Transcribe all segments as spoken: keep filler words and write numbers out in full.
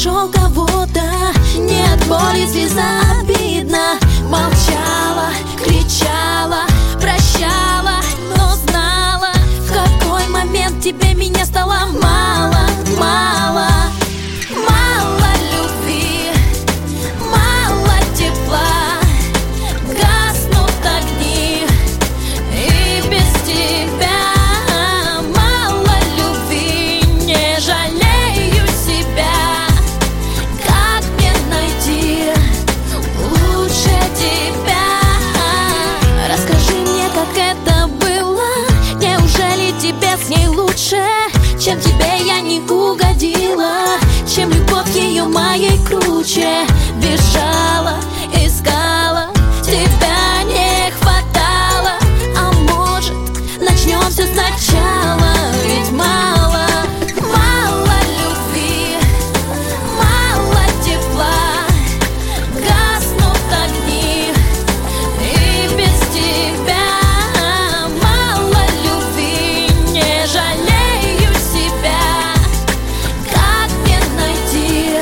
нашел кого-то. Нет боли, слеза обидно. Молчала, кричала, прощала, но знала, в какой момент тебе меня стало мало, мало. Мало любви, мало тепла, гаснут огни и без тебя. Мало любви, не жалею себя. Как мне найти лучше тебя? Расскажи мне, как это было. Неужели тебе с ней лучше, чем тебе я не угодила, чем любовь ее моей круче? Бежала, искала, тебя не хватало. А может, начнем все сначала? Ведь мало, мало любви, мало тепла, гаснут огни и без тебя. Мало любви, не жалею себя. Как мне найти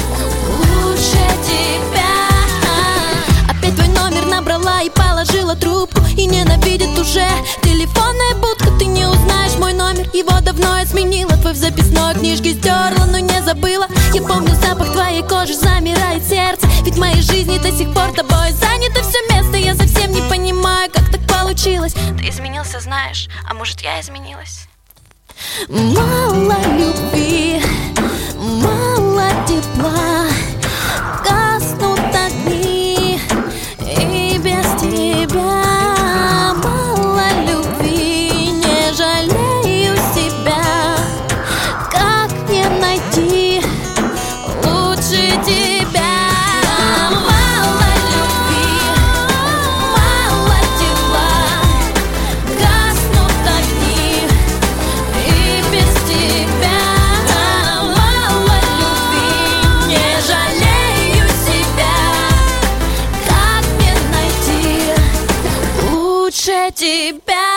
лучше тебя? Опять твой номер набрала и положила трубку. И ненавидит уже телефонная будка. Ты не узнаешь мой номер, его давно я сменила. Твой в записной книжке стерла, но не забыла. Я помню запах твоей кожи, замирает сердце. Ведь в моей жизни до сих пор тобой занято все место. Я совсем не понимаю, как так получилось. Ты изменился, знаешь, а может, я изменилась? Мало любви, мало тепла, гаснут огни и без тебя. Мало любви, не жалею себя. Как мне найти лучше тебя? Мало любви, мало тепла, гаснут огни и без тебя. Мало любви, не жалею себя. Как мне найти лучше тебя?